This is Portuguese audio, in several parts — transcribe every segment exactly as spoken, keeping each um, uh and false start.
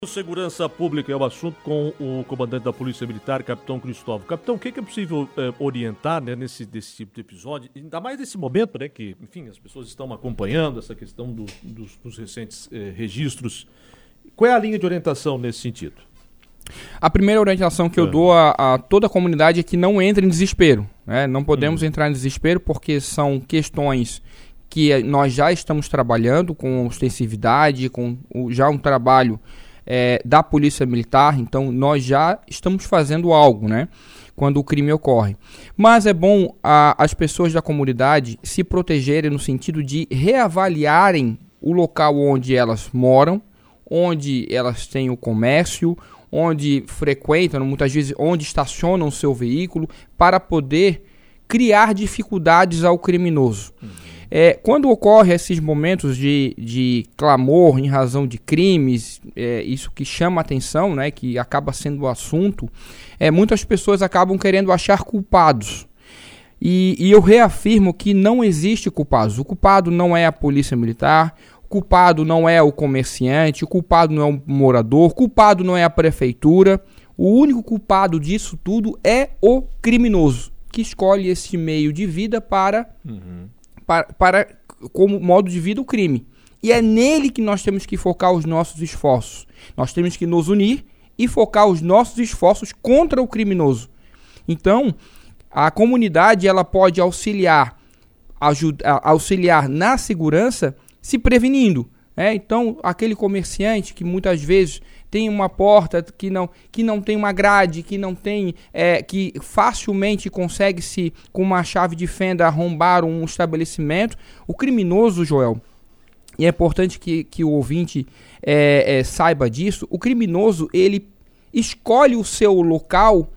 Segurança Pública é o assunto com o comandante da Polícia Militar, Capitão Cristóvão. Capitão, o que é possível é, orientar, né, nesse desse tipo de episódio, ainda mais nesse momento, né, que, enfim, as pessoas estão acompanhando essa questão do, dos, dos recentes é, registros. Qual é a linha de orientação nesse sentido? A primeira orientação que eu é. dou a, a toda a comunidade é que não entre em desespero, né? Não podemos hum. entrar em desespero porque são questões que nós já estamos trabalhando com ostensividade, com o, já um trabalho É, da Polícia Militar, então nós já estamos fazendo algo, né, quando o crime ocorre. Mas é bom a, as pessoas da comunidade se protegerem no sentido de reavaliarem o local onde elas moram, onde elas têm o comércio, onde frequentam, muitas vezes onde estacionam o seu veículo, para poder criar dificuldades ao criminoso. Uhum. É, quando ocorrem esses momentos de, de clamor em razão de crimes, é, isso que chama a atenção, né, que acaba sendo o assunto, é, muitas pessoas acabam querendo achar culpados. E, e eu reafirmo que não existe culpados. O culpado não é a Polícia Militar, o culpado não é o comerciante, o culpado não é o morador, o culpado não é a prefeitura. O único culpado disso tudo é o criminoso, que escolhe esse meio de vida para... Uhum. Para, para, como modo de vida, o crime. E é nele que nós temos que focar os nossos esforços. Nós temos que nos unir e focar os nossos esforços contra o criminoso. Então, a comunidade ela pode auxiliar, ajuda, auxiliar na segurança se prevenindo. É? Então, aquele comerciante que muitas vezes tem uma porta que não, que não tem uma grade, que não tem, é, que facilmente consegue se com uma chave de fenda arrombar um estabelecimento. O criminoso, Joel, e é importante que, que o ouvinte é, é, saiba disso, o criminoso ele escolhe o seu local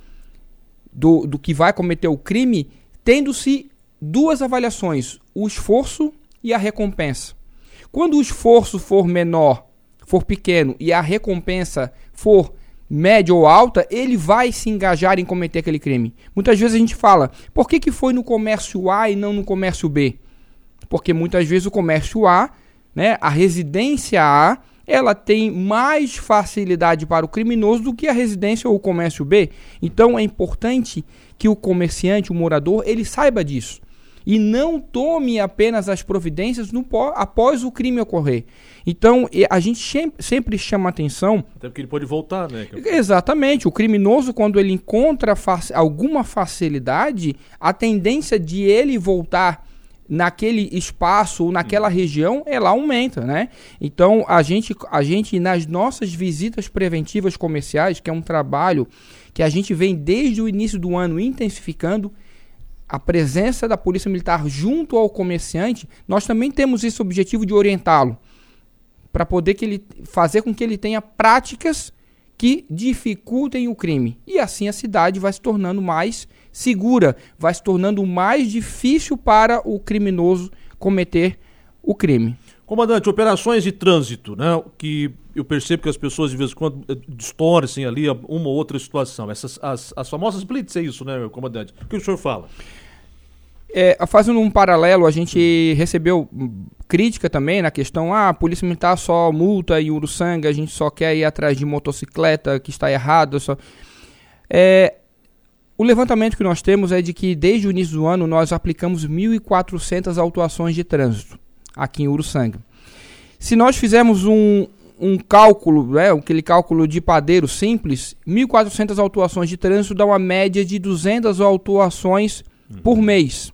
do, do que vai cometer o crime, tendo-se duas avaliações, o esforço e a recompensa. Quando o esforço for menor, for pequeno e a recompensa for média ou alta, ele vai se engajar em cometer aquele crime. Muitas vezes a gente fala, por que que foi no comércio A e não no comércio B? Porque muitas vezes o comércio A, né, a residência A, ela tem mais facilidade para o criminoso do que a residência ou o comércio B. Então é importante que o comerciante, o morador, ele saiba disso. E não tome apenas as providências no, após o crime ocorrer. Então, a gente sempre chama atenção... Até porque ele pode voltar, né? Exatamente. O criminoso, quando ele encontra fac, alguma facilidade, a tendência de ele voltar naquele espaço ou naquela hum. região, ela aumenta, né? Então, a gente, a gente, nas nossas visitas preventivas comerciais, que é um trabalho que a gente vem desde o início do ano intensificando, a presença da Polícia Militar junto ao comerciante, nós também temos esse objetivo de orientá-lo, para poder que ele, fazer com que ele tenha práticas que dificultem o crime. E assim a cidade vai se tornando mais segura, vai se tornando mais difícil para o criminoso cometer o crime. Comandante, operações de trânsito, né, que eu percebo que as pessoas de vez em quando distorcem ali uma ou outra situação. Essas, as, as famosas blitz, é isso, né, comandante? O que o senhor fala? É, fazendo um paralelo, a gente recebeu crítica também na questão, ah, a Polícia Militar só multa em Uruçanga, a gente só quer ir atrás de motocicleta que está errada. Só... É, o levantamento que nós temos é de que desde o início do ano nós aplicamos mil e quatrocentas autuações de trânsito aqui em Uruçanga. Se nós fizermos um, um cálculo, né, aquele cálculo de padeiro simples, mil e quatrocentas autuações de trânsito dá uma média de duzentas autuações uhum. por mês.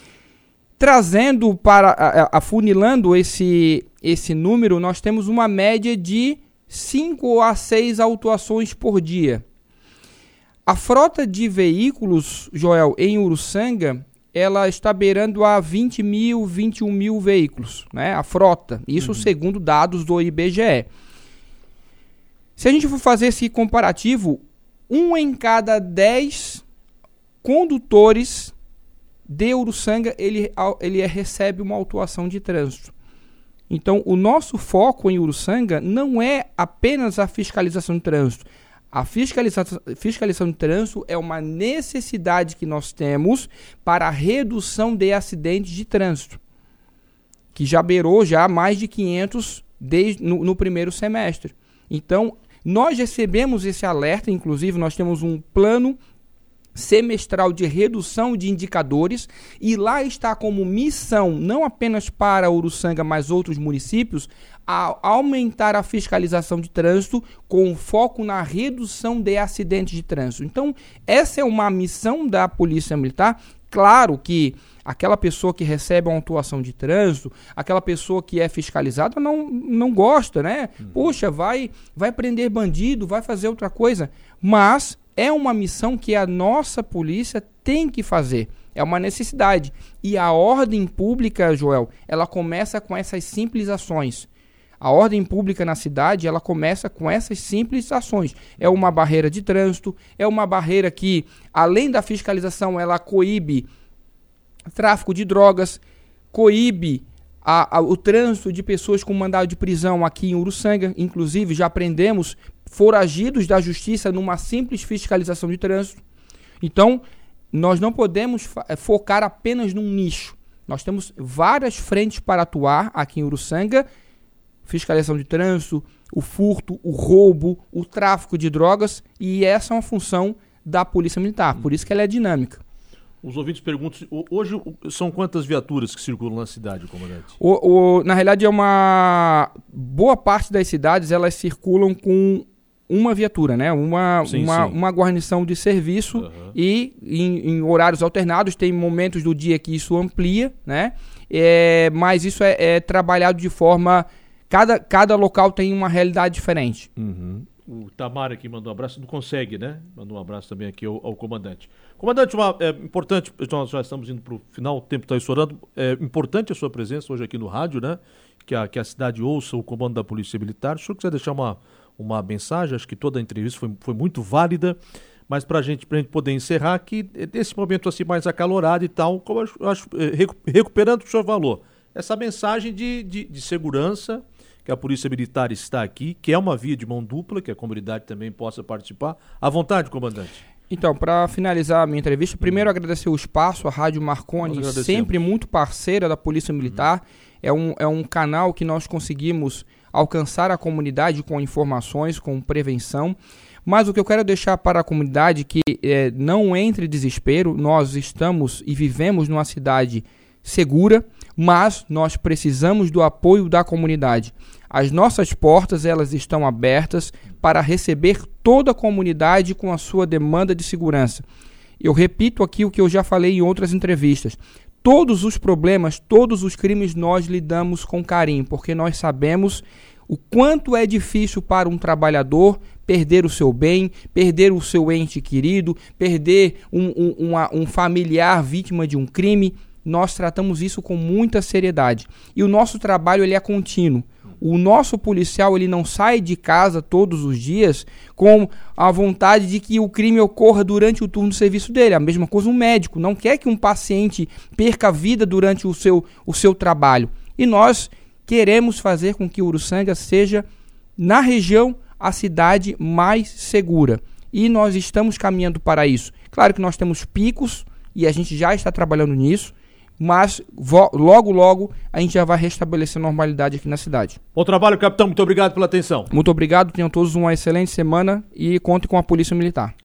Trazendo para, afunilando esse, esse número, nós temos uma média de cinco a seis autuações por dia. A frota de veículos, Joel, em Uruçanga, ela está beirando a vinte mil, vinte e um mil veículos, né? A frota, isso uhum. segundo dados do I B G E. Se a gente for fazer esse comparativo, um em cada dez condutores de Uruçanga, ele, ele recebe uma autuação de trânsito. Então, o nosso foco em Uruçanga não é apenas a fiscalização de trânsito. A fiscalização, fiscalização de trânsito é uma necessidade que nós temos para a redução de acidentes de trânsito, que já beirou já mais de quinhentos desde, no, no primeiro semestre. Então, Nós recebemos esse alerta, inclusive nós temos um plano semestral de redução de indicadores e lá está como missão, não apenas para Uruçanga, mas outros municípios, a aumentar a fiscalização de trânsito com foco na redução de acidentes de trânsito. Então, essa é uma missão da Polícia Militar. Claro que aquela pessoa que recebe uma autuação de trânsito, aquela pessoa que é fiscalizada não, não gosta, né? Uhum. Poxa, vai, vai prender bandido, vai fazer outra coisa, mas é uma missão que a nossa polícia tem que fazer. É uma necessidade. E a ordem pública, Joel, ela começa com essas simples ações. A ordem pública na cidade, ela começa com essas simples ações. É uma barreira de trânsito, é uma barreira que, além da fiscalização, ela coíbe tráfico de drogas, coíbe a, a, o trânsito de pessoas com mandado de prisão aqui em Uruçanga. Inclusive, já prendemos foragidos da justiça numa simples fiscalização de trânsito. Então, nós não podemos focar apenas num nicho. Nós temos várias frentes para atuar aqui em Uruçanga: fiscalização de trânsito, o furto, o roubo, o tráfico de drogas, e essa é uma função da Polícia Militar, por isso que ela é dinâmica. Os ouvintes perguntam, hoje são quantas viaturas que circulam na cidade, comandante? O, o, na realidade, é uma boa parte das cidades, elas circulam com uma viatura, né? Uma, sim, uma, sim. uma guarnição de serviço, uhum. e em, em horários alternados, tem momentos do dia que isso amplia, né? É, mas isso é, é trabalhado de forma... Cada, cada local tem uma realidade diferente. Uhum. O Tamar aqui mandou um abraço, não consegue, né? Mandou um abraço também aqui ao, ao comandante. Comandante, uma, é importante, nós já estamos indo para o final, o tempo está estourando, é importante a sua presença hoje aqui no rádio, né? Que a, que a cidade ouça o comando da Polícia Militar. Se o senhor quiser deixar uma, uma mensagem, acho que toda a entrevista foi, foi muito válida, mas para gente, a gente poder encerrar aqui, nesse momento assim mais acalorado e tal, como eu acho, eu acho, recuperando o que o senhor falou, essa mensagem de, de, de segurança, que a Polícia Militar está aqui, que é uma via de mão dupla, que a comunidade também possa participar. À vontade, comandante. Então, para finalizar a minha entrevista, primeiro agradecer o espaço, a Rádio Marconi, sempre muito parceira da Polícia Militar. Uhum. É, um, é um canal que nós conseguimos alcançar a comunidade com informações, com prevenção. Mas o que eu quero deixar para a comunidade é que é, não entre em desespero. Nós estamos e vivemos numa cidade segura, mas nós precisamos do apoio da comunidade. As nossas portas, elas estão abertas para receber toda a comunidade com a sua demanda de segurança. Eu repito aqui o que eu já falei em outras entrevistas. Todos os problemas, todos os crimes nós lidamos com carinho, porque nós sabemos o quanto é difícil para um trabalhador perder o seu bem, perder o seu ente querido, perder um, um, uma, um familiar vítima de um crime. Nós tratamos isso com muita seriedade. E o nosso trabalho ele é contínuo. O nosso policial ele não sai de casa todos os dias com a vontade de que o crime ocorra durante o turno de serviço dele. A mesma coisa um médico. Não quer que um paciente perca a vida durante o seu, o seu trabalho. E nós queremos fazer com que Uruçanga seja, na região, a cidade mais segura. E nós estamos caminhando para isso. Claro que nós temos picos e a gente já está trabalhando nisso. Mas logo, logo, a gente já vai restabelecer a normalidade aqui na cidade. Bom trabalho, capitão. Muito obrigado pela atenção. Muito obrigado. Tenham todos uma excelente semana e contem com a Polícia Militar.